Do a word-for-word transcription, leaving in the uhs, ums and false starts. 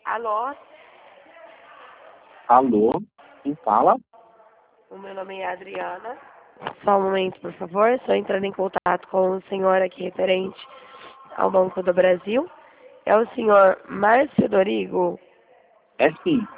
Alô? Alô? Quem fala? O meu nome é Adriana. Só um momento, por favor. Estou entrando em contato com o senhor aqui referente ao Banco do Brasil. É o senhor Márcio Dorigo? É sim.